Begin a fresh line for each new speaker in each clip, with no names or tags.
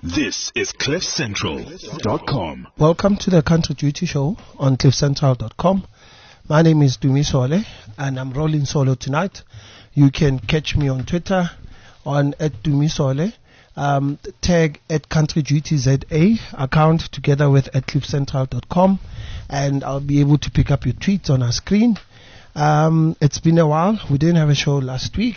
This is CliffCentral.com.
Welcome to the Country Duty Show on CliffCentral.com. My name is Dumisole and I'm rolling solo tonight. You can catch me on Twitter on @Dumisole, tag @CountryDutyZA account together with @CliffCentral.com, and I'll be able to pick up your tweets on our screen. It's been a while. We didn't have a show last week.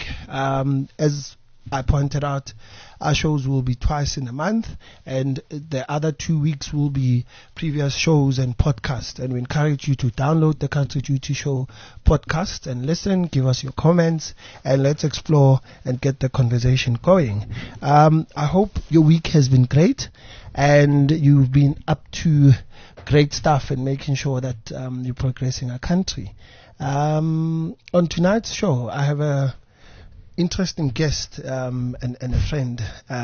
As I pointed out, our shows will be twice in a month, and the other 2 weeks will be previous shows and podcasts. And we encourage you to download the Country Duty Show podcast and listen, give us your comments, and let's explore and get the conversation going. I hope your week has been great, and you've been up to great stuff and making sure that you're progressing our country. On tonight's show, I have a interesting guest and a friend,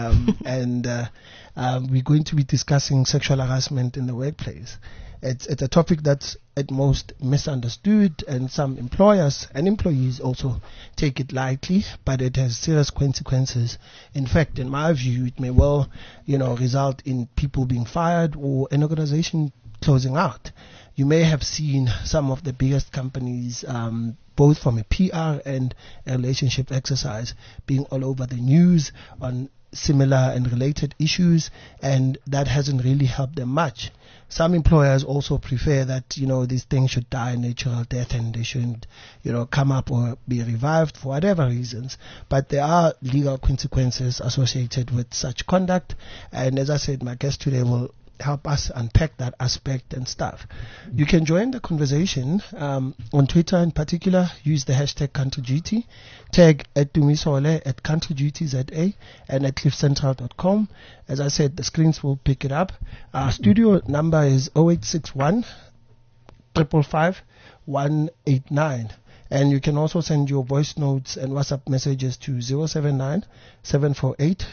and we're going to be discussing sexual harassment in the workplace. It's a topic that's at most misunderstood, and some employers and employees also take it lightly, but it has serious consequences. In fact, in my view, it may well, result in people being fired or an organization closing out. You may have seen some of the biggest companies, both from a PR and a relationship exercise, being all over the news on similar and related issues, and that hasn't really helped them much. Some employers also prefer that, these things should die a natural death and they shouldn't, come up or be revived for whatever reasons. But there are legal consequences associated with such conduct, and as I said, my guest today will help us unpack that aspect and stuff. You can join the conversation on Twitter in particular. Use the hashtag CountryDuty, tag @Dumisole, @CountryDutyZA, and @CliffCentral.com. As I said, the screens will pick it up. Our studio number is 0861 555 189. And you can also send your voice notes and WhatsApp messages to 079 748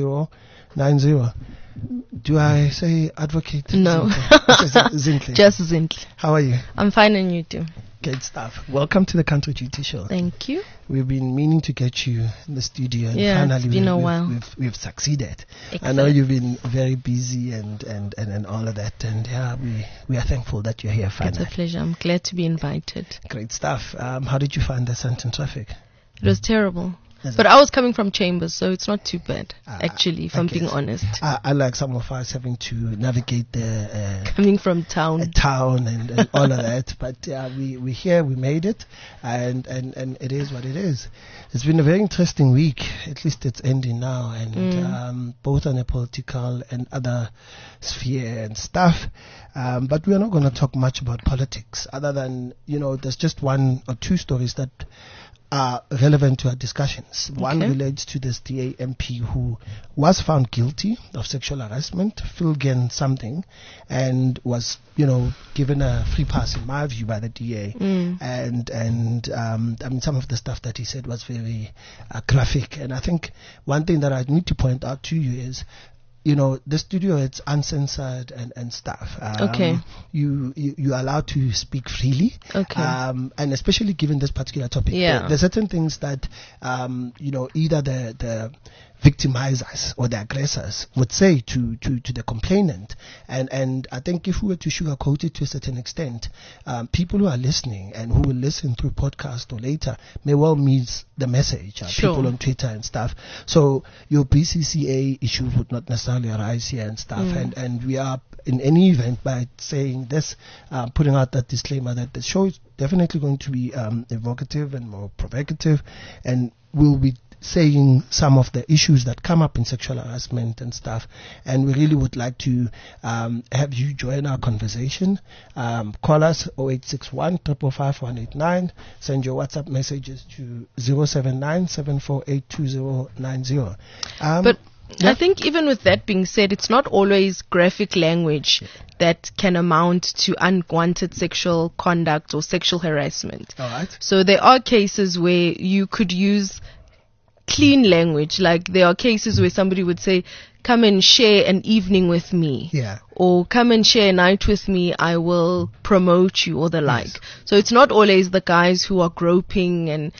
2090. Do I say advocate?
No.
Zindli.
Just Zindli.
How are you?
I'm fine, and you too?
Good stuff. Welcome to the Country Duty Show.
Thank you.
We've been meaning to get you in the studio, and
finally
it's
been a while.
We've succeeded.
Excellent.
I know you've been very busy and all of that, and we are thankful that you're here finally.
It's a pleasure. I'm glad to be invited.
Great stuff. How did you find the Sandton traffic?
It was terrible. But I was coming from Chambers, so it's not too bad, actually, if I'm being honest.
I like some of us having to navigate the
coming from town
and all of that. But we're here, we made it, and it is what it is. It's been a very interesting week. At least it's ending now, and both on a political and other sphere and stuff. But we're not going to talk much about politics, other than, there's just one or two stories that are relevant to our discussions. Okay. One relates to this DA MP who was found guilty of sexual harassment, Philgen something, and was, given a free pass, in my view, by the DA. And I mean, some of the stuff that he said was very graphic. And I think one thing that I need to point out to you is, the studio, it's uncensored and stuff.
Okay.
You are allowed to speak freely.
Okay.
And especially given this particular topic.
Yeah.
There are certain things that, either the victimizers or the aggressors would say to the complainant. And I think if we were to sugarcoat it to a certain extent, people who are listening and who will listen through podcast or later may well miss the message.
Sure.
People on Twitter and stuff. So your BCCA issues would not necessarily arise here and stuff. And we are, in any event, by saying this, putting out that disclaimer that the show is definitely going to be evocative and more provocative, and we'll be saying some of the issues that come up in sexual harassment and stuff, and we really would like to have you join our conversation. Call us 0861 555 189. Send your WhatsApp messages to 079 748 2090.
But yeah. I think even with that being said, it's not always graphic language that can amount to unwanted sexual conduct or sexual harassment.
All right.
So there are cases where you could use clean language. Like there are cases where somebody would say, come and share an evening with me.
Yeah.
Or come and share a night with me, I will promote you, or the like.
Yes.
So it's not always the guys who are groping and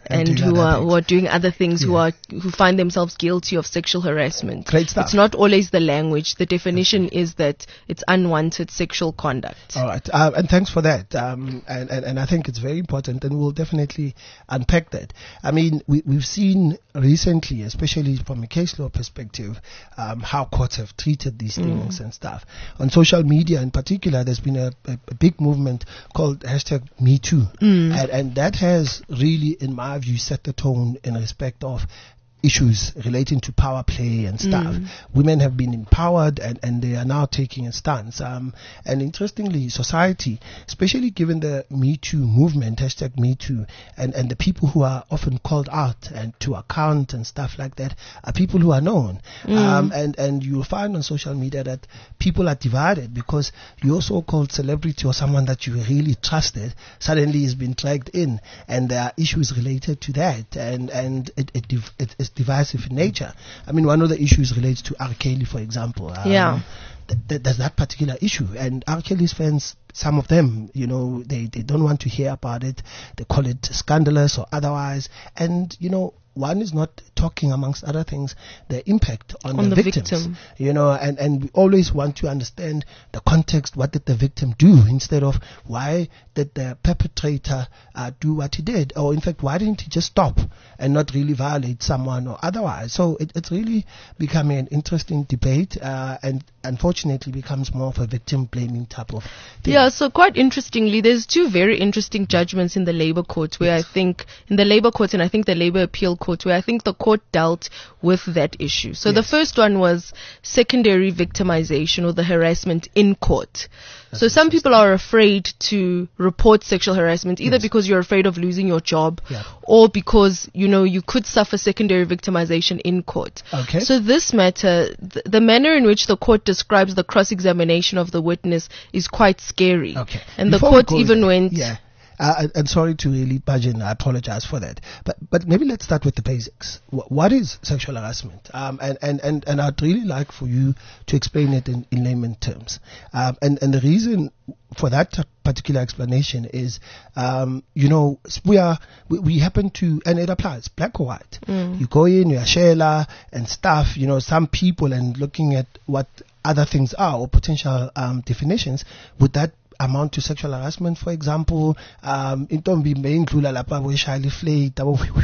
and who are doing other things, who find themselves guilty of sexual harassment.
Great stuff.
It's not always the language. The definition is that it's unwanted sexual conduct.
All right, and thanks for that. And I think it's very important, and we'll definitely unpack that. I mean, we've seen recently, especially from a case law perspective, how courts have treated these things and stuff. On social media in particular, there's been a big movement called #MeToo, and that has really, in my view, set the tone in respect of issues relating to power play and stuff. Women have been empowered and they are now taking a stance. And interestingly, society, especially given the Me Too movement, #MeToo, and the people who are often called out and to account and stuff like that are people who are known. And you'll find on social media that people are divided because your so-called celebrity or someone that you really trusted suddenly has been dragged in, and there are issues related to that, and it's divisive in nature. I mean, one of the issues relates to R. Kelly, for example. There's that particular issue, and R. Kelly's fans, some of them, they don't want to hear about it. They call it scandalous or otherwise, and one is not talking, amongst other things, the impact on the victims. And we always want to understand the context. What did the victim do, instead of why did the perpetrator do what he did, or in fact, why didn't he just stop and not really violate someone or otherwise? So it's really becoming an interesting debate, and unfortunately becomes more of a victim blaming type of thing.
Yeah, so quite interestingly, there's two very interesting judgments in the labor courts where I think, in the labor courts and I think the labor appeal court, where I think the court dealt with that issue. So the first one was secondary victimization, or the harassment in court. So some people are afraid to report sexual harassment, either because you're afraid of losing your job, or because, you could suffer secondary victimization in court.
Okay.
So this matter, the manner in which the court describes the cross-examination of the witness is quite scary.
Okay.
And
Before
the court even went...
and sorry to really budge in, I apologize for that. But maybe let's start with the basics. What is sexual harassment? And I'd really like for you to explain it in layman terms. And the reason for that particular explanation is, we happen to, and it applies, black or white. You go in, you're Sheila and stuff, some people, and looking at what other things are, or potential definitions, would that amount to sexual harassment, for example? Intombi meyindlula lapha boyishayela iflate,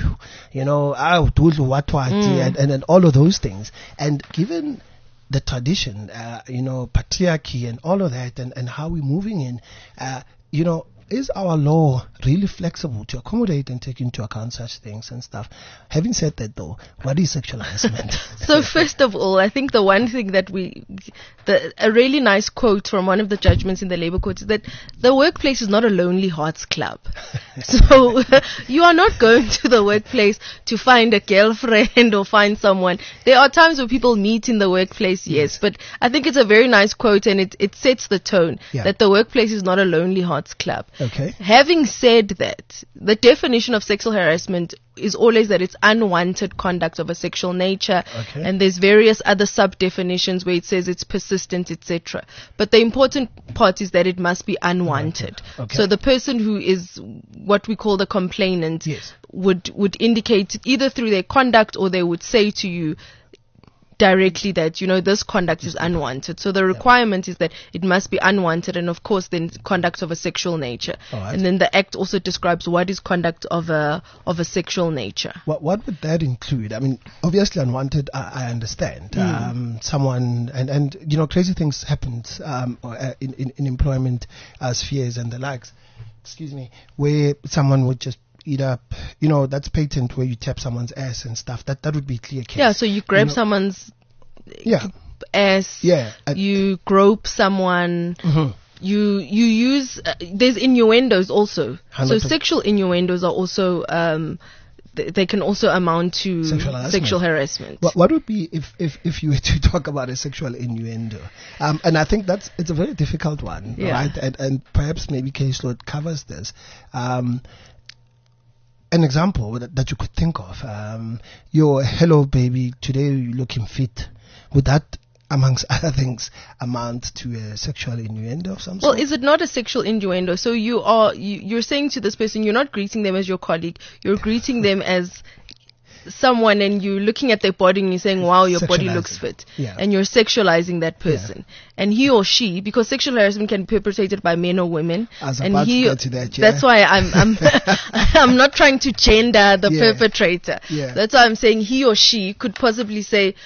and all of those things. And given the tradition, patriarchy and all of that, and how we're moving in, is our law really flexible to accommodate and take into account such things and stuff? Having said that, though, what is sexual harassment?
So first of all, I think the one thing that a really nice quote from one of the judgments in the labor court is that the workplace is not a lonely hearts club. So you are not going to the workplace to find a girlfriend or find someone. There are times where people meet in the workplace, yes, but I think it's a very nice quote, and it sets the tone that the workplace is not a lonely hearts club.
Okay.
Having said that, the definition of sexual harassment is always that it's unwanted conduct of a sexual nature, and there's various other sub-definitions where it says it's persistent, etc. But the important part is that it must be unwanted.
Okay.
So the person who is what we call the complainant would indicate either through their conduct, or they would say to you directly that, this conduct is unwanted. So the requirement is that it must be unwanted, and of course then conduct of a sexual nature. And then the Act also describes what is conduct of a sexual nature.
What would that include? I mean, obviously unwanted, I understand. Someone, and crazy things happen in employment spheres and the likes, where someone would just eat up, that's patent, where you tap someone's ass and stuff. That would be clear case.
Yeah, so you grab someone's ass, you grope someone, you use, there's innuendos also. 100%. So sexual innuendos are also, they can also amount to sexual harassment.
What would be if you were to talk about a sexual innuendo? And I think it's a very difficult one, right? And perhaps maybe case law covers this. An example that you could think of, hello baby, today you're looking fit. Would that amongst other things, amount to a sexual innuendo of some
Well,
sort?
is it not a sexual innuendo? So you're saying to this person, you're not greeting them as your colleague, you're greeting them as someone, and you're looking at their body and you're saying, wow, your body looks fit.
Yeah.
And you're sexualizing that person. And he or she, because sexual harassment can be perpetrated by men or women.
I was
and
about
he,
to get to that, yeah.
That's why I'm I'm not trying to gender the perpetrator.
Yeah.
That's why I'm saying he or she could possibly say,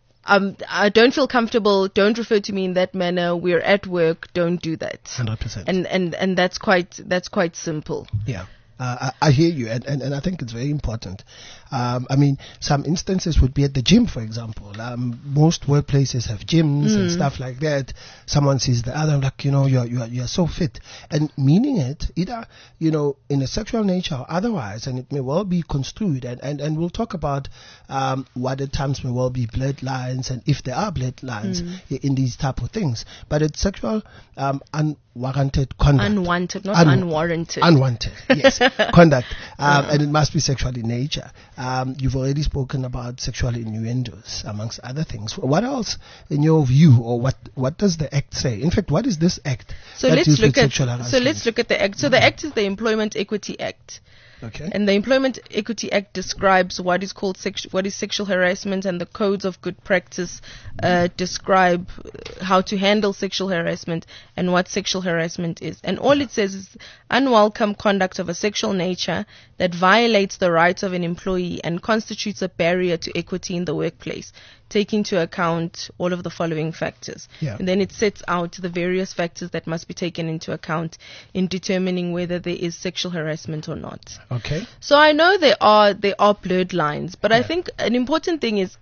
I don't feel comfortable, don't refer to me in that manner, we're at work, don't do that.
100%.
And that's quite simple.
Yeah. I hear you, and I think it's very important. I mean, some instances would be at the gym, for example. Most workplaces have gyms and stuff like that. Someone sees the other, like, you're so fit, and meaning it either, in a sexual nature or otherwise, and it may well be construed, and we'll talk about what at times may well be blurred lines, and if there are blurred lines in these type of things. But it's sexual unwarranted conduct.
Unwanted, not unwarranted.
Unwanted, yes. Conduct, and it must be sexual in nature. You've already spoken about sexual innuendos, amongst other things. What else, in your view, or what does the Act say? In fact, what is this Act?
So let's look at the Act. So the Act is the Employment Equity Act.
Okay.
And the Employment Equity Act describes what is called what is sexual harassment, and the codes of good practice describe how to handle sexual harassment and what sexual harassment is. And all it says is unwelcome conduct of a sexual nature that violates the rights of an employee and constitutes a barrier to equity in the workplace, take into account all of the following factors.
Yeah.
And then it sets out the various factors that must be taken into account in determining whether there is sexual harassment or not.
Okay.
So I know there are blurred lines, but I think an important thing is,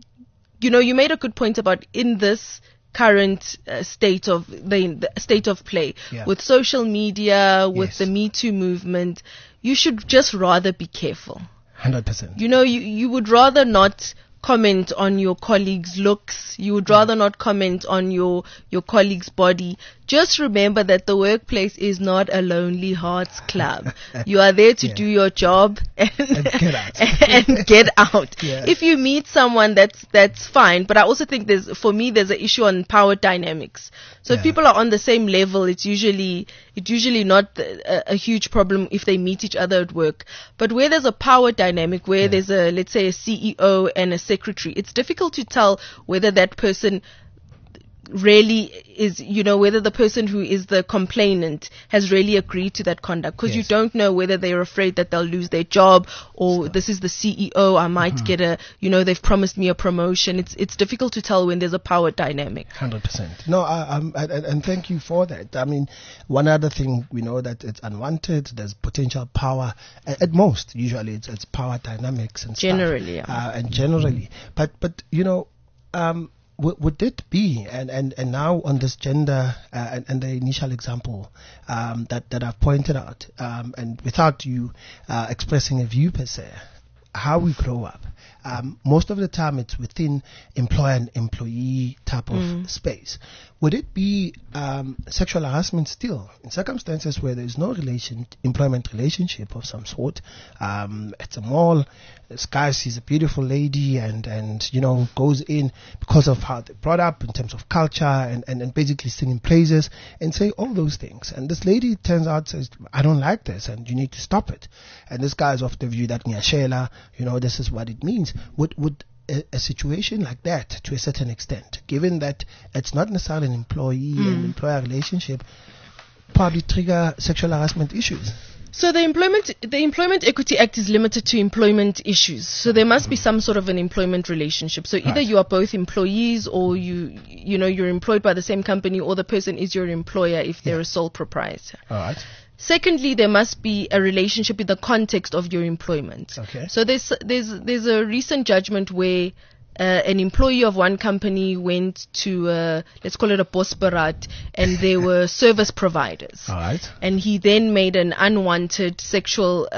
you made a good point about in this current state of the state of play with social media, with the Me Too movement, you should just rather be careful.
100%.
You would rather not comment on your colleague's looks. You would rather not comment on your colleague's body. Just remember that the workplace is not a lonely hearts club. You are there to do your job and
get out.
and get out.
Yeah.
If you meet someone, that's fine. But I also think there's an issue on power dynamics. So if people are on the same level, it's usually not a huge problem if they meet each other at work. But where there's a power dynamic, where there's let's say a CEO and a secretary, it's difficult to tell whether that person really is, whether the person who is the complainant has really agreed to that conduct, because you don't know whether they're afraid that they'll lose their job, or this is the CEO, I might get they've promised me a promotion. It's difficult to tell when there's a power dynamic.
100%. No, and thank you for that. I mean, one other thing, we know that it's unwanted, there's potential power, at most, usually it's power dynamics and
generally,
stuff. And generally. But would it be, and now on this gender and the initial example that I've pointed out, and without you expressing a view per se, how we grow up, most of the time it's within employer and employee type of space. Would it be sexual harassment still in circumstances where there is no employment relationship of some sort? It's a mall, this guy sees a beautiful lady and goes in because of how they brought up in terms of culture and basically singing praises and say all those things. And this lady turns out says, I don't like this and you need to stop it. And this guy is of the view that Nyashela, this is what it means. Would a situation like that, to a certain extent, given that it's not necessarily an employee and employer relationship, probably trigger sexual harassment issues?
So the Employment Equity Act is limited to employment issues. So there must be some sort of an employment relationship. So either you are both employees, or you're employed by the same company, or the person is your employer if they're a sole proprietor.
All right.
Secondly, there must be a relationship in the context of your employment.
Okay.
So there's a recent judgment where an employee of one company went to let's call it a Bosbarat, and they were service providers.
All right.
And he then made an unwanted sexual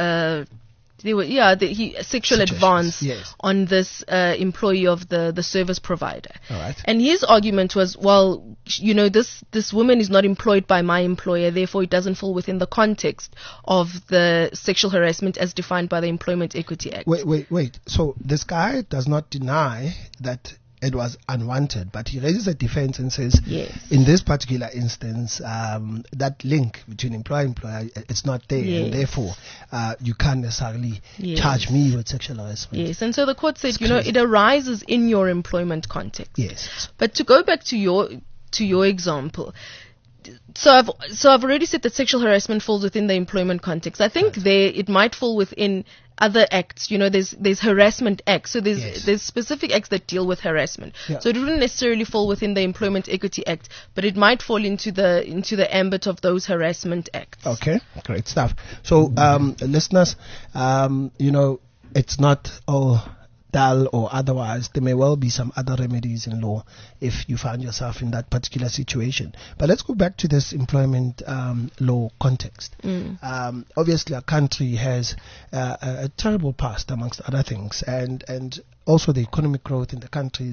sexual advance on this employee of the service provider.
All right.
And his argument was, well, this woman is not employed by my employer, therefore it doesn't fall within the context of the sexual harassment as defined by the Employment Equity Act.
Wait. So this guy does not deny that it was unwanted, but he raises a defense and says,
Yes.
in this particular instance, that link between employer and employer, it's not there,
Yes.
and therefore you can't necessarily
Yes.
charge me with sexual harassment.
Yes, and so the court said,
It's
you know,
crazy.
it arises in your employment context.
Yes.
But to go back to your example, so I've already said that sexual harassment falls within the employment context. I think it might fall within other acts. You know, there's harassment acts. So
Yes.
there's specific acts that deal with harassment.
Yeah.
So it wouldn't necessarily fall within the Employment Equity Act, but it might fall into the ambit of those harassment acts.
Okay, great stuff. So, listeners, you know, it's not all dull or otherwise. There may well be some other remedies in law if you find yourself in that particular situation. But let's go back to this employment law context. Obviously, our country has a terrible past, amongst other things, and also the economic growth in the country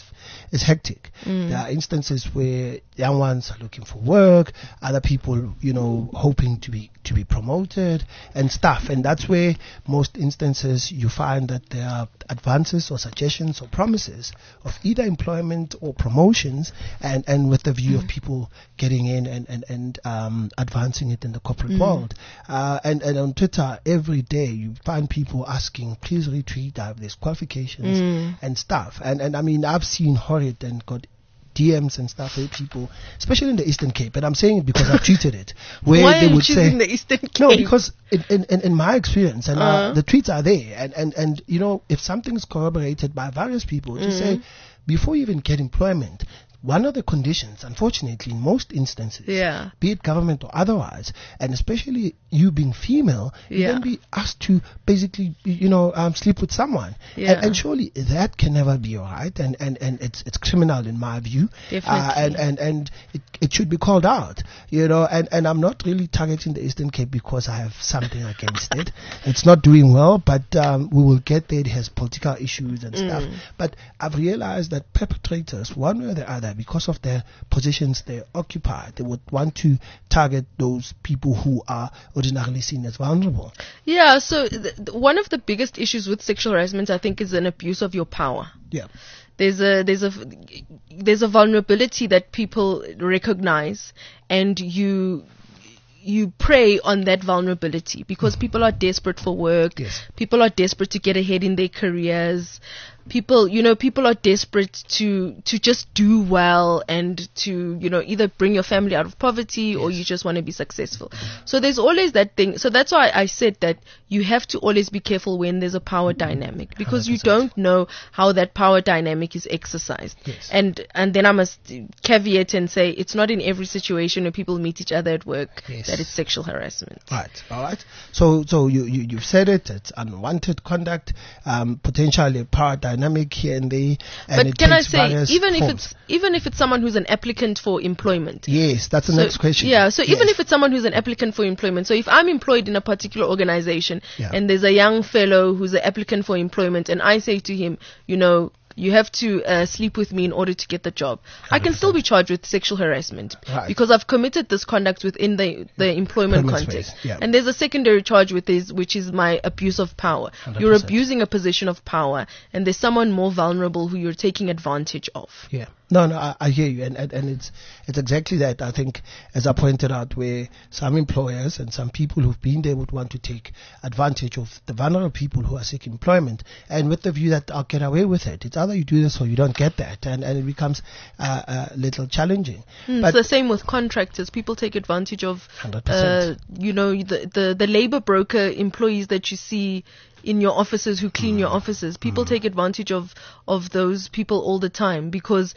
is hectic. There are instances where young ones are looking for work, other people, you know, hoping to be promoted and stuff. And that's where most instances you find that there are advances or suggestions or promises of either employment or promotions, and with the view of people getting in and advancing it in the corporate world. And on Twitter every day you find people asking, please retweet, I have these qualifications and stuff. And I mean, I've seen horrid and got DMs and stuff where people, especially in the Eastern Cape, and I'm saying it because I've tweeted it, where
Why
they
are you
would
choosing
say,
the Eastern Cape?
no, because in my experience, and the tweets are there, and you know, if something's corroborated by various people to say, before you even get employment, one of the conditions, unfortunately, in most instances,
Yeah.
be it government or otherwise, and especially you being female, you
Yeah.
then be asked to basically, you know, sleep with someone.
Yeah.
And surely that can never be all right, and it's criminal in my view.
Definitely.
And it should be called out, you know, and I'm not really targeting the Eastern Cape because I have something against it. It's not doing well, but we will get there. It has political issues and stuff. But I've realized that perpetrators, one way or the other, because of their positions they occupy, they would want to target those people who are ordinarily seen as vulnerable.
Yeah, so one of the biggest issues with sexual harassment, I think, is an abuse of your power.
Yeah.
There's a vulnerability that people recognize, and you prey on that vulnerability because people are desperate for work.
Yes.
People are desperate to get ahead in their careers. People are desperate to just do well and to, you know, either bring your family out of poverty or you just want to be successful. So there's always that thing. So that's why I said that you have to always be careful when there's a power dynamic, because you
100%.
don't know how that power dynamic is exercised.
Yes.
And then I must caveat and say it's not in every situation where people meet each other at work
Yes.
that it's sexual harassment.
Right. All right. So you've said it. It's unwanted conduct, potentially power dynamic here and there. And
But can I
takes
say,
various
even
forms.
if it's someone who's an applicant for employment.
Yes, that's the next question.
Yeah, so even
Yes.
if it's someone who's an applicant for employment, so if I'm employed in a particular organization
Yeah.
and there's a young fellow who's an applicant for employment and I say to him, you know, you have to sleep with me in order to get the job, I can still be charged with sexual harassment
Right.
because I've committed this conduct within the employment
Employment
context.
space, yeah.
And there's a secondary charge which is my abuse of power.
100%.
You're abusing a position of power, and there's someone more vulnerable who you're taking advantage of.
Yeah. No, I hear you, and it's exactly that. I think, as I pointed out, where some employers and some people who've been there would want to take advantage of the vulnerable people who are seeking employment, and with the view that I'll get away with it. It's either you do this or you don't get that, and it becomes a little challenging.
It's the same with contractors. People take advantage of,
100%.
you know, the labor broker employees that you see in your offices who clean your offices. People take advantage of those people all the time because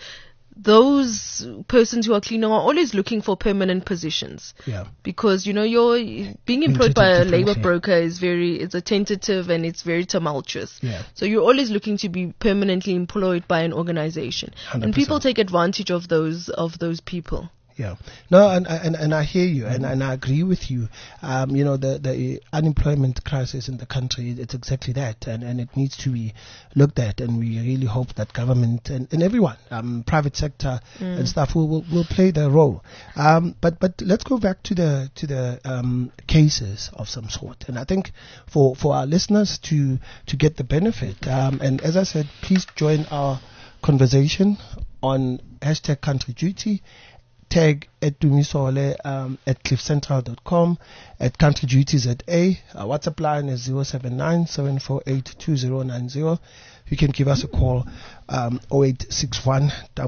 those persons who are cleaning are always looking for permanent positions.
Yeah.
Because, you know, you're being employed
treated
by a
differently.
labor broker it's a tentative and it's very tumultuous.
Yeah.
So you're always looking to be permanently employed by an organization. And
100%.
people take advantage of those people.
Yeah. No, and I hear you, and I agree with you. You know, the unemployment crisis in the country, it's exactly that, and it needs to be looked at, and we really hope that government and everyone, private sector and stuff will play their role. But let's go back to the cases of some sort, and I think for our listeners to get the benefit, and as I said, please join our conversation on hashtag Country Duty. Tag at Dumisole at cliffcentral.com, at Country Duty ZA. Our WhatsApp line is 079-748-2090. You can give us a call, 0861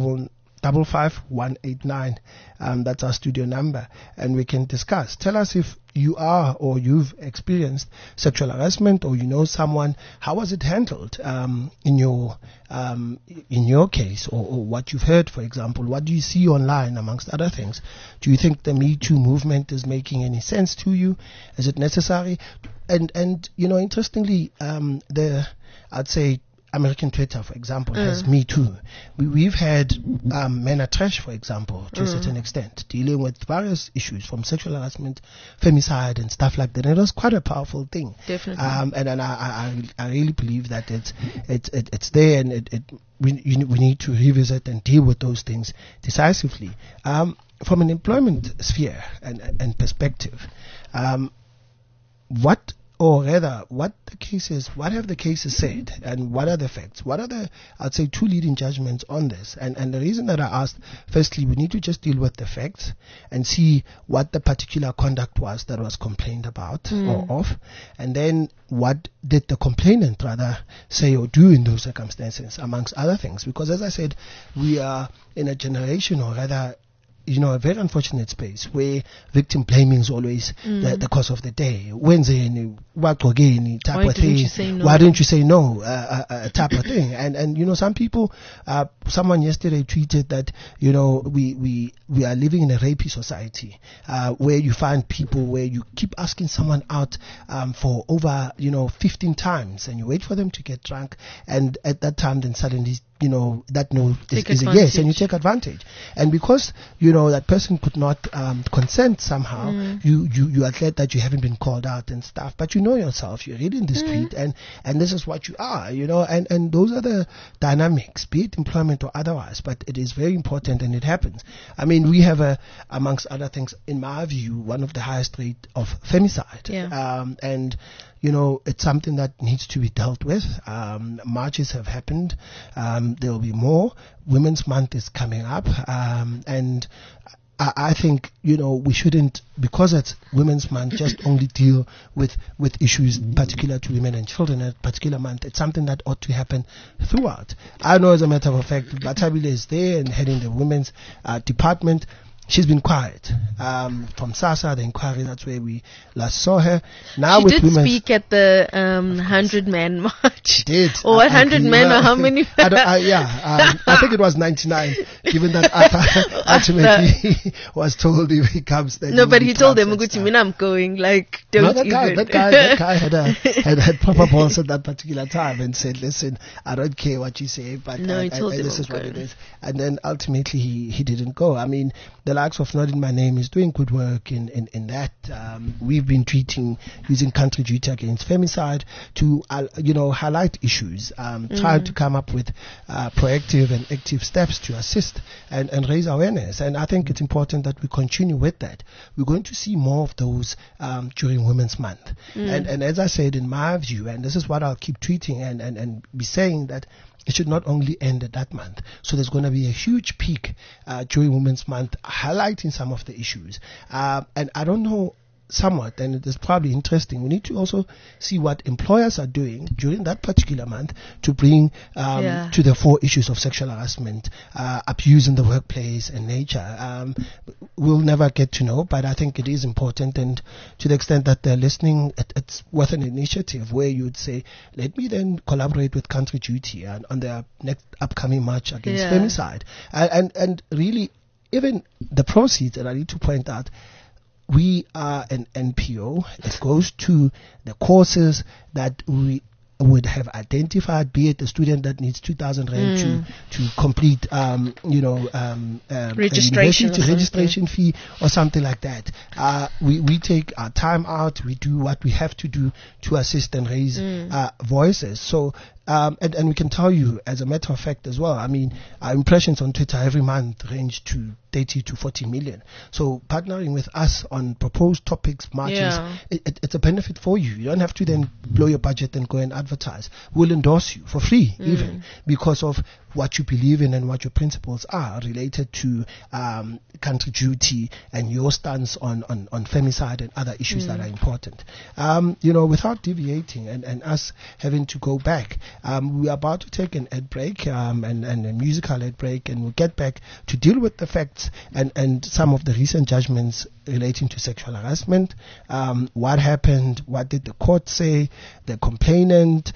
55189. That's our studio number, and we can discuss. Tell us if you are or you've experienced sexual harassment, or you know someone. How was it handled in your case, or what you've heard, for example? What do you see online, amongst other things? Do you think the Me Too movement is making any sense to you? Is it necessary? And interestingly, I'd say American Twitter, for example, has Me Too. We've had Men Are Trash, for example, to a certain extent, dealing with various issues from sexual harassment, femicide, and stuff like that. And it was quite a powerful thing.
Definitely.
And I really believe that it's there, and we need to revisit and deal with those things decisively. From an employment sphere and perspective, what have the cases said, and what are the facts? What are the, I'd say, two leading judgments on this? And the reason that I asked, firstly, we need to just deal with the facts and see what the particular conduct was that was complained about or of, and then what did the complainant rather say or do in those circumstances, amongst other things. Because as I said, we are in a generation, or rather, a very unfortunate space where victim blaming is always the cause of the day. Why didn't you say no? Type of thing. And some people, someone yesterday tweeted that, we are living in a rapey society, where you find people where you keep asking someone out for over, 15 times, and you wait for them to get drunk, and at that time then suddenly that no is a yes, and you take advantage. And because that person could not consent somehow, you are glad that you haven't been called out and stuff, but you know yourself, you're really in the street, and this is what you are, and those are the dynamics, be it employment or otherwise. But it is very important, and it happens. I mean, we have amongst other things, in my view, one of the highest rate of femicide, and it's something that needs to be dealt with. Marches have happened. There will be more. Women's Month is coming up. And I think, we shouldn't, because it's Women's Month, just only deal with issues particular to women and children at a particular month. It's something that ought to happen throughout. I know, as a matter of fact, Batabile is there and heading the women's department. She's been quiet. From SASA, the inquiry, that's where we last saw her. Now
she did speak at the 100-man march.
She did.
Or 100 men, or how many?
I think it was 99, given that ultimately was told if he comes then.
No, but he told them, I'm going, don't even.
That guy had proper balls at that particular time and said, listen, I don't care what you say, but this is what it is. And then ultimately he didn't go. I mean, the likes of Not In My Name is doing good work in that. We've been using Country Duty against femicide to, highlight issues, trying to come up with proactive and active steps to assist and raise awareness. And I think it's important that we continue with that. We're going to see more of those during Women's Month. And as I said, in my view, and this is what I'll keep tweeting and be saying, that it should not only end at that month. So there's going to be a huge peak during Women's Month, highlighting some of the issues. And I don't know, somewhat, and it is probably interesting, we need to also see what employers are doing during that particular month to bring to the fore issues of sexual harassment, abuse in the workplace, and nature. We'll never get to know, but I think it is important, and to the extent that they're listening, it's worth an initiative where you'd say, let me then collaborate with Country Duty on their next upcoming march against femicide. And really, even the proceeds, and I need to point out, we are an NPO. It goes to the courses that we would have identified, be it a student that needs 2,000 rand to complete, registration fee or something like that. We take our time out. We do what we have to do to assist and raise voices. So and we can tell you, as a matter of fact as well, I mean, our impressions on Twitter every month range to 30 to 40 million. So partnering with us on proposed topics, marches, it's a benefit for you. You don't have to then blow your budget and go and advertise. We'll endorse you for free, even, because of what you believe in and what your principles are related to country duty and your stance on femicide and other issues that are important. Without deviating and us having to go back, we're about to take an ad break and a musical ad break, and we'll get back to deal with the facts and some of the recent judgments relating to sexual harassment. What happened? What did the court say? The complainant,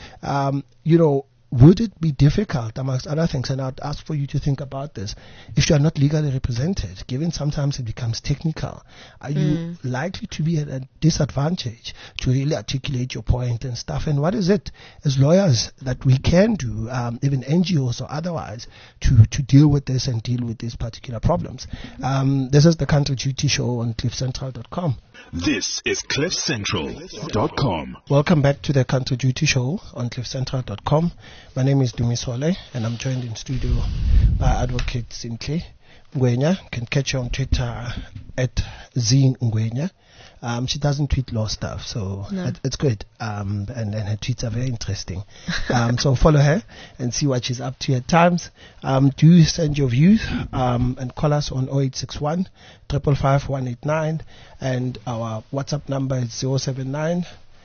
would it be difficult, amongst other things, and I'd ask for you to think about this, if you are not legally represented, given sometimes it becomes technical, are you likely to be at a disadvantage to really articulate your point and stuff? And what is it, as lawyers, that we can do, even NGOs or otherwise, to deal with this and deal with these particular problems? This is the Country Duty Show on CliffCentral.com.
This is CliffCentral.com.
Welcome back to the Country Duty Show on CliffCentral.com. My name is Dumisole, and I'm joined in studio by Advocate Zinhle Ngwenya. You can catch her on Twitter at @zngwenya. She doesn't tweet law stuff, so it's good. And her tweets are very interesting. So follow her and see what she's up to at times. Do send your views and call us on 0861 555 189, and our WhatsApp number is 079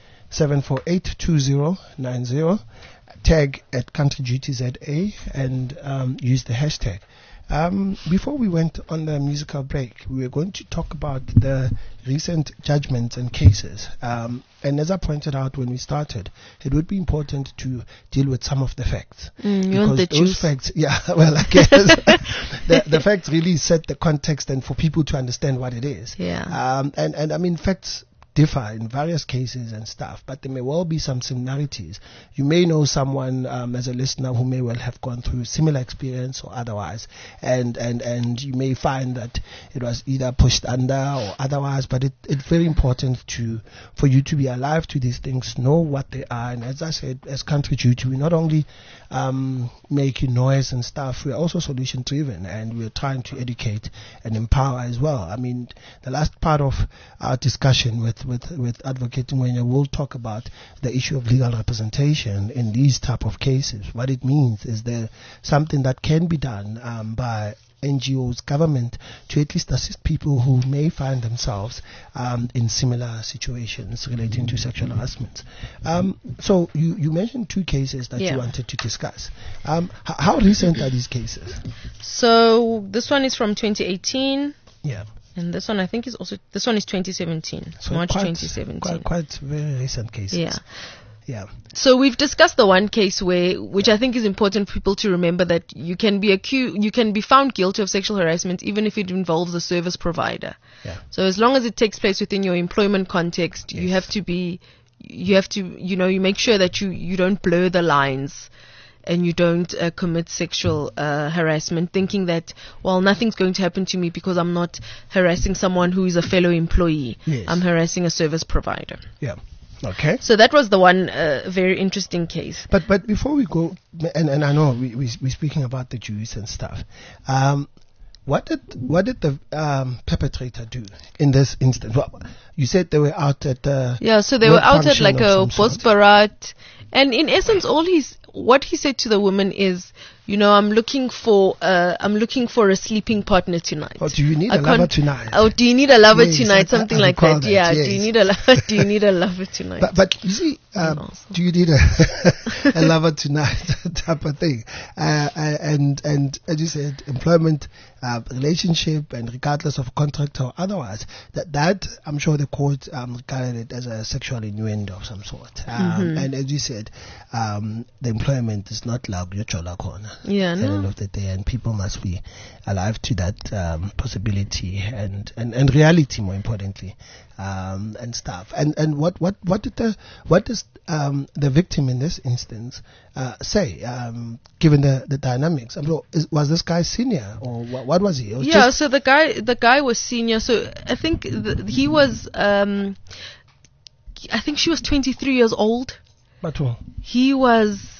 748 2090. Tag at Country Duty ZA and use the hashtag. Before we went on the musical break, we were going to talk about the recent judgments and cases. And as I pointed out when we started, it would be important to deal with some of the facts. Because those facts, I guess the facts really set the context and for people to understand what it is. And I mean, facts differ in various cases and stuff, but there may well be some similarities. You may know someone as a listener who may well have gone through similar experience or otherwise, and you may find that it was either pushed under or otherwise, but it's very important for you to be alive to these things, know what they are. And as I said, as Country Duty, we not only making noise and stuff, we're also solution driven, and we're trying to educate and empower as well. I mean, the last part of our discussion with Advocate Ngwenya, we'll talk about the issue of legal representation in these type of cases. What it means is there something that can be done by NGOs, government, to at least assist people who may find themselves in similar situations relating to sexual harassment. So you mentioned two cases that you wanted to discuss. How recent are these cases?
So this one is from 2018.
Yeah.
And this one, I think, is 2017. So March 2017.
Quite very recent cases. Yeah.
So we've discussed the one case which I think is important for people to remember, that you can be found guilty of sexual harassment even if it involves a service provider.
Yeah.
So as long as it takes place within your employment context, you have to you make sure that you don't blur the lines and you don't commit sexual harassment thinking that, well, nothing's going to happen to me because I'm not harassing someone who is a fellow employee.
Yes.
I'm harassing a service provider.
Yeah. Okay.
So that was the one very interesting case.
But before we go, and I know we're speaking about the Jews and stuff, what did the perpetrator do in this instance? Well, you said they were out at
so they were out at like a Bosbarat, and in essence what he said to the woman is, I'm looking for a sleeping partner tonight.
Or do you need a lover tonight?
Oh, do you need a lover tonight? Something like that.
Yes.
Yeah. Do you need a lover tonight?
But you see, do you need a lover tonight type of thing? And as you said, employment, relationship, and regardless of contract or otherwise, that I'm sure the court regarded it as a sexual innuendo of some sort. And as you said, the employment is not like your chola corner.
Yeah,
at the end of the day, and people must be alive to that possibility and reality, more importantly, and stuff. And what does the victim in this instance say, given the dynamics? Was this guy senior, or what was he?
So the guy was senior. So I think he was. I think she was 23 years old.
But well,
he was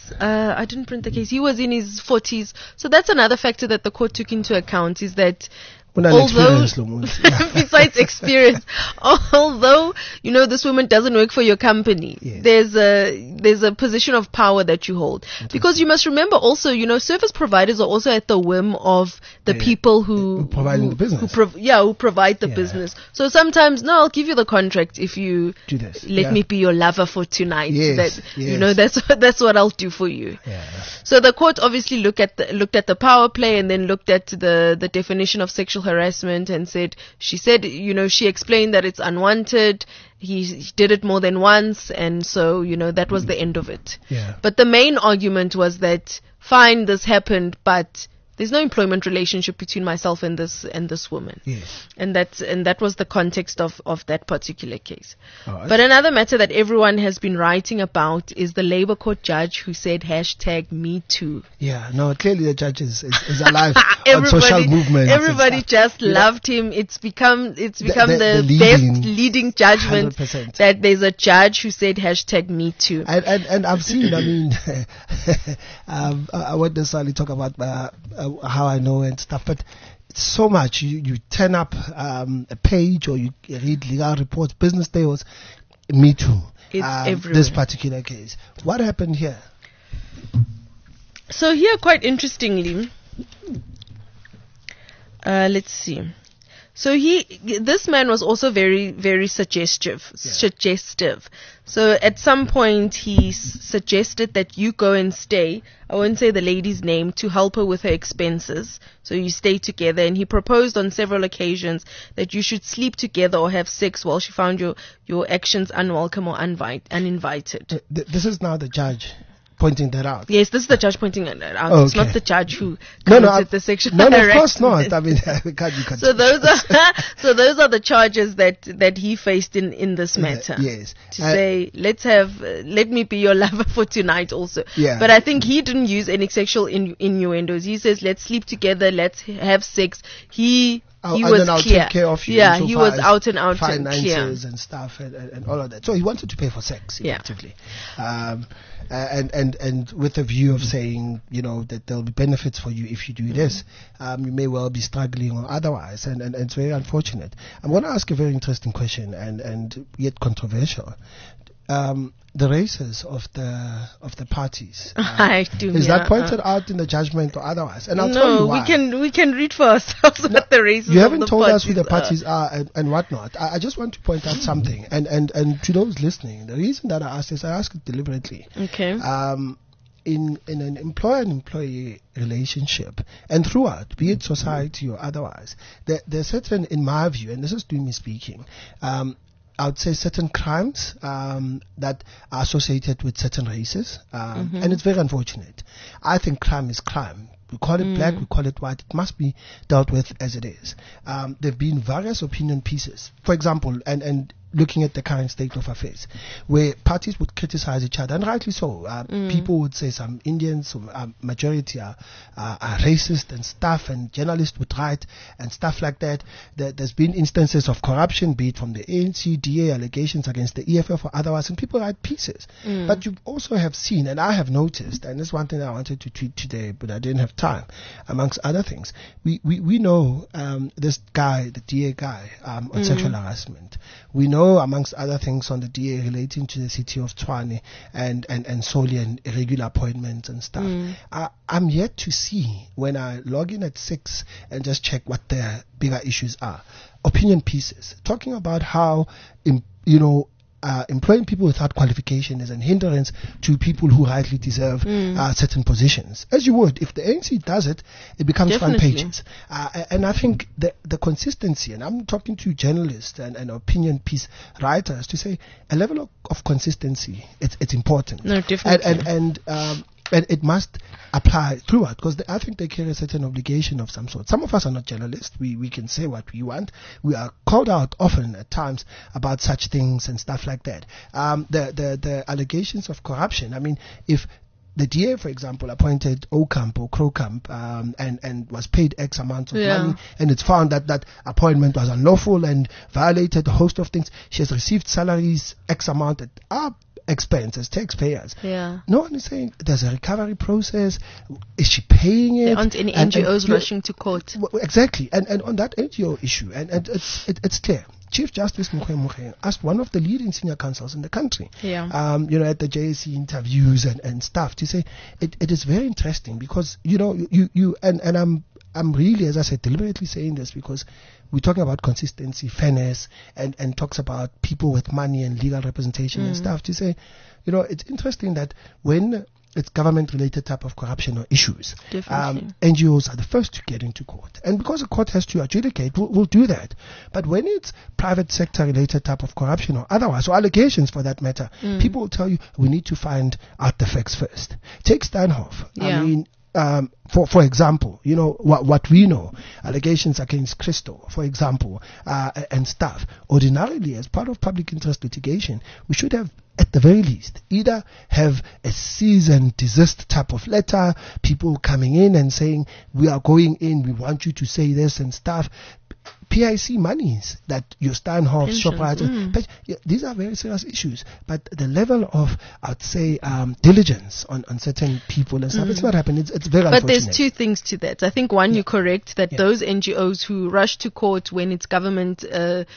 I didn't print the case. He was in his 40s. So that's another factor that the court took into account, is that although, besides experience, although, this woman doesn't work for your company, there's a position of power that you hold. Because you must remember also, service providers are also at the whim of the people who
provide the business.
Who provide the business. So sometimes, I'll give you the contract if you
do this.
Let me be your lover for tonight.
Yes.
That's what I'll do for you.
Yeah.
So the court obviously looked at the power play, and then looked at the definition of sexual harassment, and she explained that it's unwanted. He did it more than once, and so that was the end of it.
Yeah.
But the main argument was that fine, this happened, but there's no employment relationship between myself and this woman.
Yes.
And that was the context of that particular case.
Right.
But another matter that everyone has been writing about is the Labour Court judge who said #MeToo.
Yeah, no, clearly the judge is alive on social movements.
Everybody just loved him. It's become the best leading judgment
100%.
that there's a judge who said #MeToo.
And I've seen, I won't necessarily talk about how I know and stuff, but it's so much. You turn up a page, or you read legal reports, business tales, Me Too.
It's everywhere.
This particular case. What happened here?
So here, quite interestingly, let's see. So this man was also very, very suggestive. So at some point he suggested that you go and stay, I won't say the lady's name, to help her with her expenses. So you stay together, and he proposed on several occasions that you should sleep together or have sex while she found your actions unwelcome or uninvited.
This is now the judge pointing that out.
Yes, this is the judge pointing it out.
Okay.
It's not the judge who committed the sexual harassment.
Of course not. I mean, you can't
So those are the charges that he faced in this matter.
Yes.
To say, let me be your lover for tonight also.
Yeah.
But I think he didn't use any sexual innuendos. He says, let's sleep together, let's have sex. He was clear.
Take care of you.
Yeah, he was out and out and clear.
Finances and stuff and all of that. So he wanted to pay for sex, effectively. And with a view of saying, that there'll be benefits for you if you do this. You may well be struggling or otherwise, and it's very unfortunate. I'm going to ask a very interesting question and yet controversial. The races of the parties. Is that pointed out in the judgment or otherwise? And I'll tell you why.
we can read for ourselves what the races
You haven't
of the
told
parties
us who the parties are and whatnot. I just want to point out something. And to those listening, the reason that I asked this, I asked it deliberately.
Okay.
In an employer and employee relationship, and throughout, be it society or otherwise, there's certain, in my view, and this is me speaking, I would say certain crimes that are associated with certain races, and it's very unfortunate. I think crime is crime. We call it black, we call it white. It must be dealt with as it is. There have been various opinion pieces, for example, and looking at the current state of affairs, where parties would criticize each other, and rightly so. People would say some Indians, majority are racist and stuff, and journalists would write and stuff like that. There's been instances of corruption, be it from the ANC, DA, allegations against the EFF or otherwise, and people write pieces. But you also have seen, and I have noticed, and this is one thing I wanted to tweet today, but I didn't have time, amongst other things. We know this guy, the DA guy, on sexual harassment. We know, amongst other things, on the DA relating to the city of Tshwane and solely and irregular appointments and stuff. I'm yet to see, when I log in at 6 and just check what their bigger issues are, opinion pieces talking about how, employing people without qualification is a hindrance to people who rightly deserve certain positions. As you would, if the ANC does it, it becomes front pages. And I think the consistency, and I'm talking to journalists and opinion piece writers to say a level of consistency, it's important.
No, definitely.
And it must apply throughout, because I think they carry a certain obligation of some sort. Some of us are not journalists. We can say what we want. We are called out often at times about such things and stuff like that. The allegations of corruption. I mean, if the DA, for example, appointed Ocamp or Crocamp and was paid X amount of money, and it's found that appointment was unlawful and violated a host of things. She has received salaries X amount. expenses, taxpayers.
Yeah.
No one is saying there's a recovery process. Is she paying it?
There aren't any NGOs rushing to court.
Exactly. And on that NGO issue, and it's clear. Chief Justice Mogoeng asked one of the leading senior counsels in the country,
Yeah.
at the JSC interviews and stuff, to say it is very interesting because, I'm really, as I said, deliberately saying this because we're talking about consistency, fairness, and talks about people with money and legal representation and stuff, to say, it's interesting that when it's government-related type of corruption or issues,
Definitely.
NGOs are the first to get into court. And because the court has to adjudicate, we'll do that. But when it's private sector-related type of corruption or otherwise, or allegations for that matter, people will tell you, we need to find out the facts first. Take Steinhoff.
Yeah.
I mean, for example, what we know, allegations against Christo, for example, and stuff. Ordinarily, as part of public interest litigation, we should have, at the very least, either have a cease and desist type of letter, people coming in and saying, we are going in, we want you to say this and stuff. PIC monies that your Steinhoff, Shoprite, but these are very serious issues. But the level of, I'd say, diligence on certain people and stuff, it's not happening. It's very unfortunate.
But there's two things to that. I think one, you're correct that those NGOs who rush to court when it's government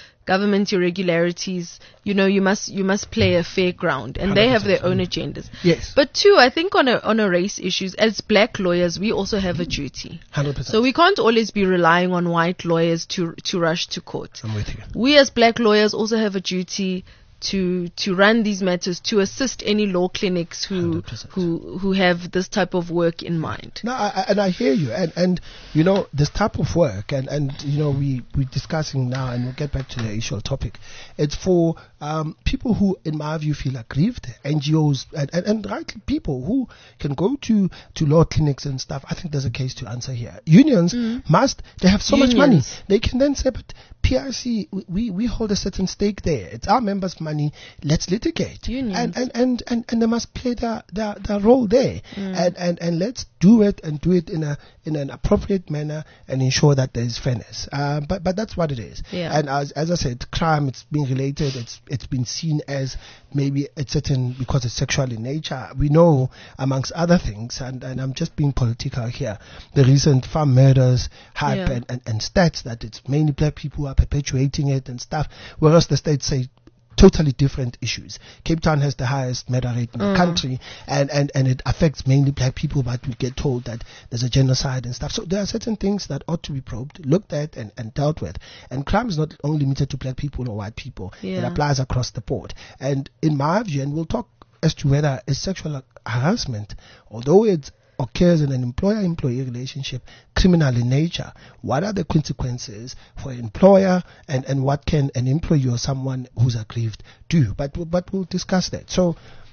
irregularities, you must play a fair ground, and they have their own agendas.
Yes.
But two, I think on a race issues, as black lawyers, we also have a duty.
100%.
So we can't always be relying on white lawyers to rush to court.
I'm with you.
We as black lawyers also have a duty to run these matters, to assist any law clinics who
100%.
have this type of work in mind.
No, I hear you, and this type of work, and we're discussing now, and we'll get back to the initial topic. It's for people who, in my view, feel aggrieved, NGOs, and rightly people who can go to law clinics and stuff. I think there's a case to answer here. Unions they have so much money, they can then say, but PRC, we hold a certain stake there. It's our members' money. Let's litigate.
Unions.
And they must play their role there. And let's do it in an appropriate manner and ensure that there is fairness. But that's what it is.
Yeah.
And as I said, crime, it's been related. It's been seen as maybe a certain, because it's sexual in nature. We know, amongst other things, and I'm just being political here, the recent farm murders hype and stats that it's mainly black people who are perpetuating it and stuff, whereas the states say totally different issues. Cape Town has the highest murder rate in the country, and it affects mainly black people, but we get told that there's a genocide and stuff. So there are certain things that ought to be probed, looked at, and dealt with. And crime is not only limited to black people or white people. It applies across the board. And in my view, and we'll talk as to whether it's sexual harassment, although it occurs in an employer-employee relationship, criminal in nature, what are the consequences for an employer, and what can an employee or someone who's aggrieved do? But we'll discuss that. So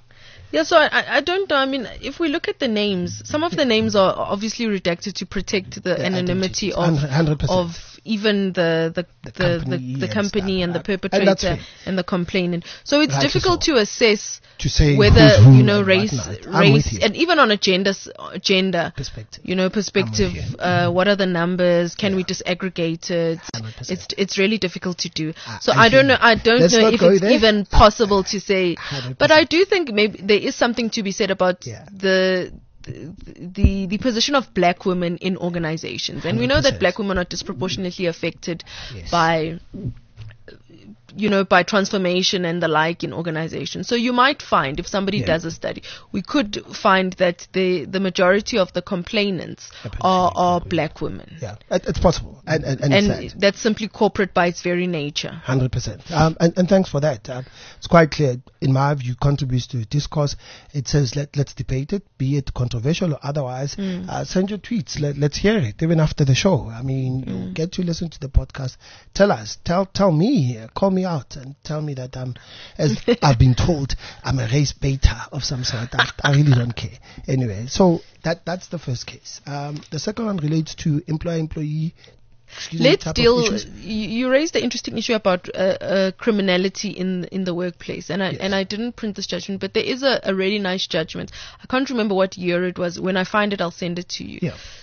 I don't know. I mean, if we look at the names, some of the names are obviously redacted to protect the anonymity of
100%.
Even the company and the perpetrator and the complainant. So it's difficult to assess
to say
whether race,
whatnot.
and even on a gender perspective. What are the numbers? Can we disaggregate it?
100%.
It's really difficult to do. So I don't know. I don't know if it's even possible to say.
100%.
But I do think maybe there is something to be said about the position of black women in organizations, and we know that black women are disproportionately affected by transformation and the like in organizations. So you might find, if somebody does a study, we could find that the majority of the complainants are black women.
Yeah, it's possible. And
that's simply corporate by its very nature.
100%. And thanks for that. It's quite clear, in my view, contributes to discourse. It says, let's debate it, be it controversial or otherwise. Send your tweets. Let's hear it, even after the show. I mean, you get to listen to the podcast. Tell us, tell me, call me out and tell me that as I've been told, I'm a race beta of some sort. I really don't care. Anyway, so that's the first case. The second one relates to employer-employee.
Let's deal. You raised the interesting issue about criminality in the workplace, and I didn't print this judgment, but there is a really nice judgment. I can't remember what year it was. When I find it, I'll send it to you.
Yeah.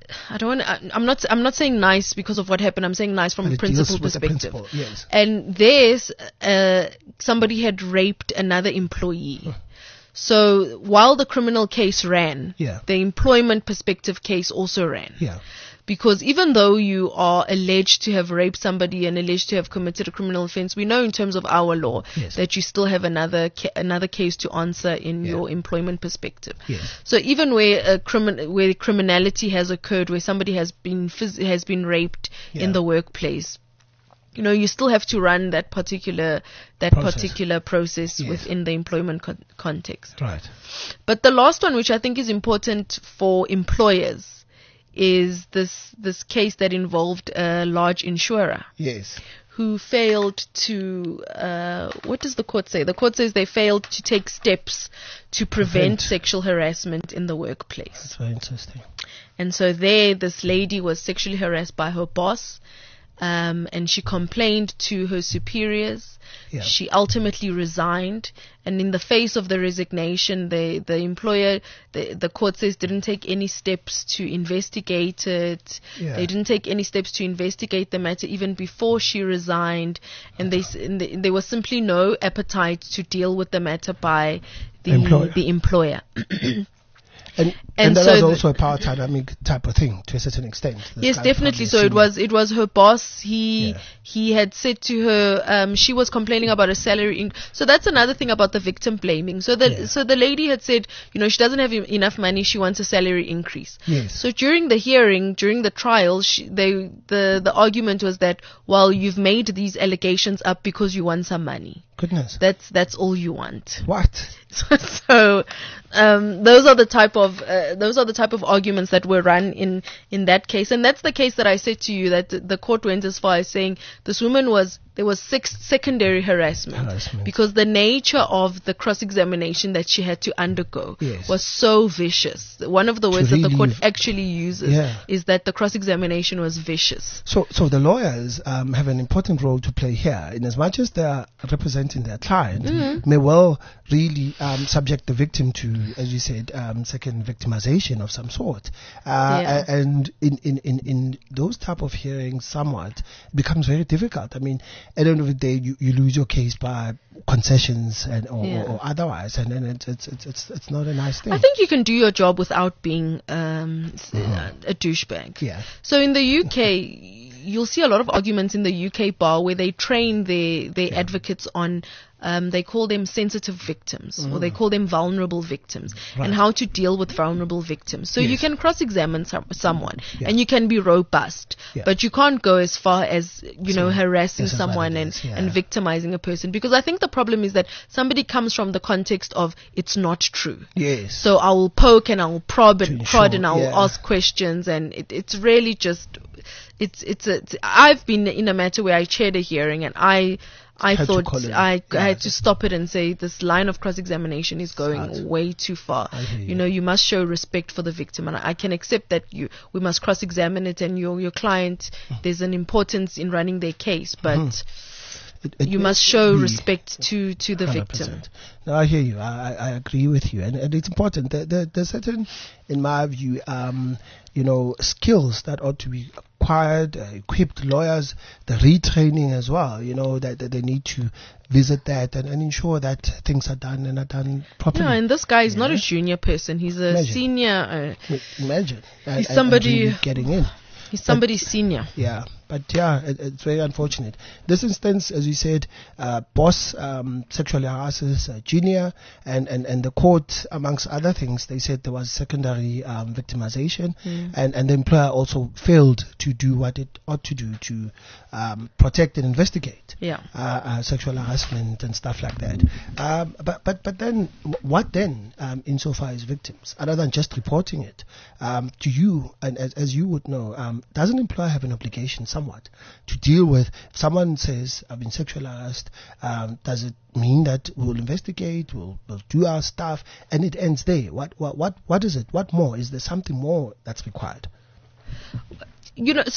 I don't want. I'm not saying nice because of what happened. I'm saying nice from a principle perspective.
Yes.
And there's somebody had raped another employee. So while the criminal case ran, the employment perspective case also ran.
Yeah.
Because even though you are alleged to have raped somebody and alleged to have committed a criminal offense, we know in terms of our law that you still have another case to answer in your employment perspective.
Yes.
So even where where criminality has occurred, where somebody has been raped in the workplace, you still have to run that particular process within the employment context.
Right.
But the last one, which I think is important for employers, is this case that involved a large insurer.
Yes.
Who failed to, what does the court say? The court says they failed to take steps to prevent sexual harassment in the workplace.
That's very interesting.
And so this lady was sexually harassed by her boss, and she complained to her superiors. Yeah. She ultimately resigned, and in the face of the resignation, the employer, the court says, didn't take any steps to investigate it. Yeah. They didn't take any steps to investigate the matter even before she resigned, and there was simply no appetite to deal with the matter by the employer.
And that was also a power dynamic type of thing to a certain extent.
Yes, definitely. So it was her boss. He had said to her, she was complaining about a salary so that's another thing about the victim blaming. So the lady had said, she doesn't have enough money. She wants a salary increase.
Yes.
So during the hearing, during the trial, the argument was that, well, you've made these allegations up because you want some money.
Goodness.
That's all you want.
What?
So those are the type of arguments that were run in that case, and that's the case that I said to you that the court went as far as saying this woman there was secondary harassment because the nature of the cross-examination that she had to undergo was so vicious. One of the words that the court actually uses is that the cross-examination was vicious.
So the lawyers have an important role to play here, in as much as they are representing their client, may well really subject the victim to, as you said, second victimization of some sort. And in those type of hearings, somewhat it becomes very difficult. I mean, at the end of the day, you lose your case by concessions or otherwise, and then it's not a nice thing.
I think you can do your job without being a douchebag.
Yeah.
So in the UK, you'll see a lot of arguments in the UK bar where they train their advocates on, they call them sensitive victims, or they call them vulnerable victims, and how to deal with vulnerable victims. So you can cross-examine someone, and you can be robust, but you can't go as far as, harassing someone and victimizing a person. Because I think the problem is that somebody comes from the context of it's not true.
Yes.
So I will poke and I will prod and I will ask questions, and it's really just... I've been in a matter where I chaired a hearing, and I thought I had to stop it and say this line of cross-examination is going way too far. You must show respect for the victim, and I can accept that we must cross-examine it, and your client, there's an importance in running their case, but you must show respect to the 100%. Victim.
No, I hear you. I agree with you, and it's important. There's certain, in my view, skills that ought to be acquired, equipped lawyers, the retraining as well, that they need to visit that and ensure that things are done properly.
Yeah, and this guy is not a junior person. He's a senior.
Imagine.
He's somebody
really getting in.
He's somebody senior.
Yeah. But it's very unfortunate. This instance, as you said, boss sexually harasses junior, and the court, amongst other things, they said there was secondary victimization, and the employer also failed to do what it ought to do to protect and investigate sexual harassment and stuff like that. But then, what then, insofar as victims, other than just reporting it, to you, and as you would know, doesn't employer have an obligation somewhat to deal with? If someone says, I've been sexually harassed, does it mean that we'll investigate, we'll do our stuff, and it ends there? What is it? What more? Is there something more that's required?
So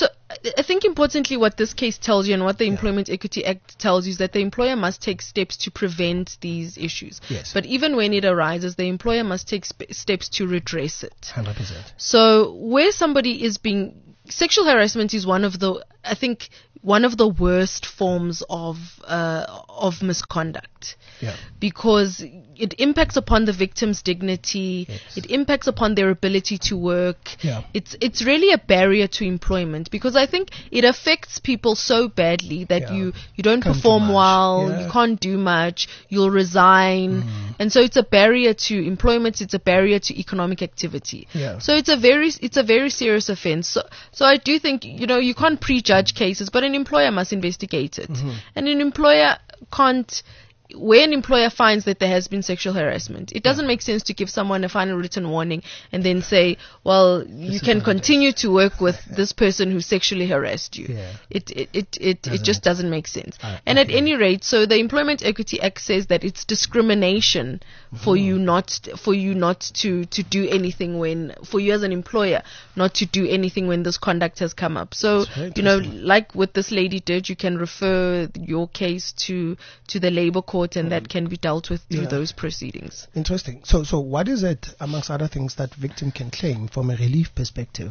I think importantly what this case tells you and what the Employment Equity Act tells you is that the employer must take steps to prevent these issues.
Yes.
But even when it arises, the employer must take steps to redress it.
100%.
So where somebody is being... Sexual harassment is one of the worst forms of misconduct.
Yeah.
Because it impacts upon the victim's dignity.
Yes.
It impacts upon their ability to work.
Yeah.
It's really a barrier to employment, because I think it affects people so badly that you don't
Can't do
perform
much.
well,
Yeah.
you can't do much, you'll resign. And so it's a barrier to employment, it's a barrier to economic activity.
Yeah.
So it's a very serious offense. So I do think, you can't prejudge cases, but an employer must investigate it. And an employer can't, where an employer finds that there has been sexual harassment, it doesn't make sense to give someone a final written warning and then say, well, you can continue to work with this person who sexually harassed you.
Yeah.
It just doesn't make sense. And at any rate, so the Employment Equity Act says that it's discrimination for you not to do anything for you as an employer not to do anything when this conduct has come up. So, like what this lady did, you can refer your case to the labor court, and that can be dealt with through those proceedings.
Interesting. So what is it, amongst other things, that victim can claim from a relief perspective,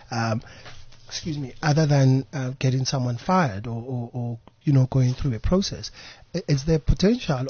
other than getting someone fired or going through a process? Is there potential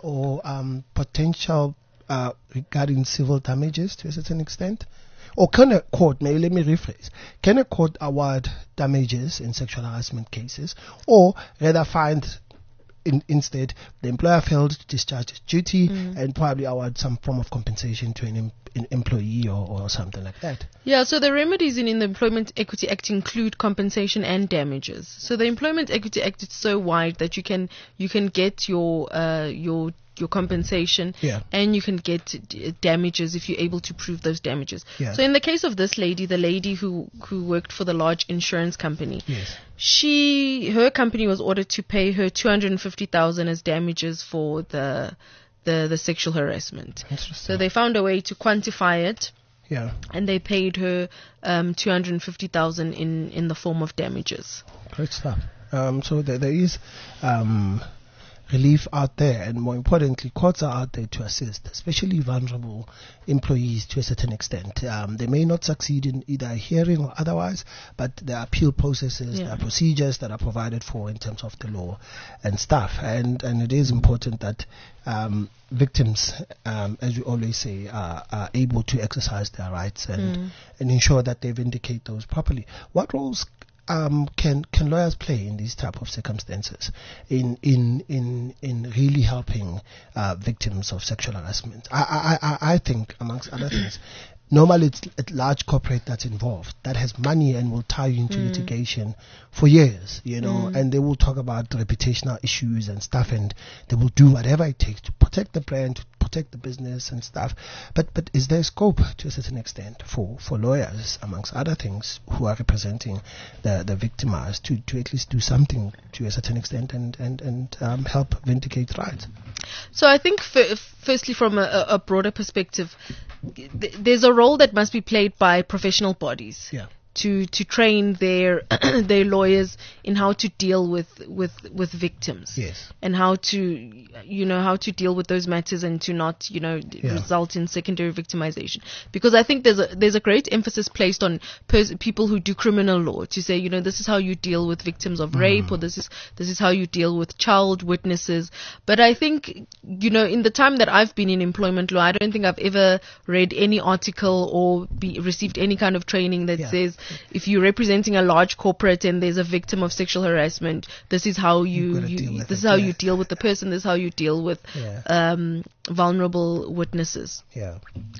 regarding civil damages to a certain extent? Or can a court, let me rephrase, can a court award damages in sexual harassment cases, or rather find instead the employer failed to discharge its duty and probably award some form of compensation to an employee or something like that?
Yeah, so the remedies in the Employment Equity Act include compensation and damages. So the Employment Equity Act is so wide that you can get your compensation, and you can get damages if you're able to prove those damages.
Yeah.
So in the case of this lady, the lady who worked for the large insurance company,
Yes.
her company was ordered to pay her 250,000 as damages for the sexual harassment. So they found a way to quantify it.
Yeah.
And they paid her 250,000 in the form of damages.
Great stuff. So there is relief out there, and more importantly, courts are out there to assist, especially vulnerable employees to a certain extent. They may not succeed in either a hearing or otherwise, but there are appeal processes, there are procedures that are provided for in terms of the law and stuff. And it is important that victims, as we always say, are able to exercise their rights and ensure that they vindicate those properly. What roles can lawyers play in these type of circumstances in really helping victims of sexual harassment? I think, amongst other things, normally it's a large corporate that's involved, that has money and will tie you into litigation for years, and they will talk about reputational issues and stuff, and they will do whatever it takes to protect the brand, to protect the business and stuff. But is there scope to a certain extent for lawyers, amongst other things, who are representing the victimized to at least do something to a certain extent and help vindicate rights?
So I think firstly, from a broader perspective, there's a role that must be played by professional bodies.
Yeah.
To train their lawyers in how to deal with victims.
Yes.
And how to deal with those matters and to not result in secondary victimization. Because I think there's a great emphasis placed on people who do criminal law to say, this is how you deal with victims of rape, or this is how you deal with child witnesses. But I think in the time that I've been in employment law, I don't think I've ever read any article or received any kind of training that says, if you're representing a large corporate and there's a victim of sexual harassment, this is how you deal with the person, this is how you deal with vulnerable witnesses.
Yeah.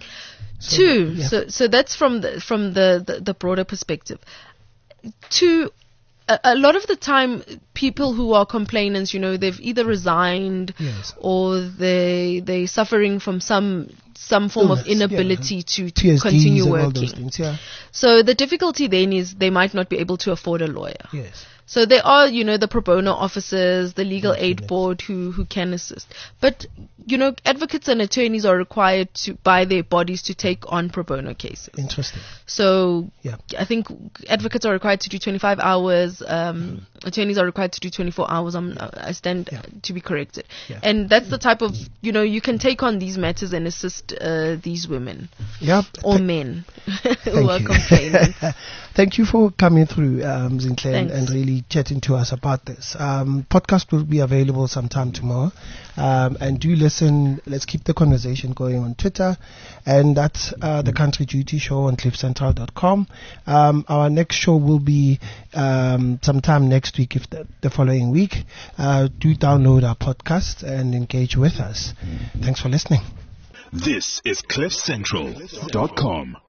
So that's from the broader perspective. Two, a lot of the time, people who are complainants, they've either resigned or they're suffering from some form of inability to continue working.
Things,
So the difficulty then is they might not be able to afford a lawyer.
Yes.
So there are, the pro bono officers, the legal aid board who can assist. But, advocates and attorneys are required by their bodies to take on pro bono cases.
Interesting.
So I think advocates are required to do 25 hours. Attorneys are required to do 24 hours. I stand to be corrected.
Yeah.
And that's the type of, you can take on these matters and assist these women.
Yep.
Or men who are complaining.
Thank you for coming through, Zinhle, and really chatting to us about this. Podcast will be available sometime tomorrow. And do listen. Let's keep the conversation going on Twitter. And that's the Country Duty Show on cliffcentral.com. Our next show will be sometime next week, if the following week. Do download our podcast and engage with us. Thanks for listening.
This is cliffcentral.com.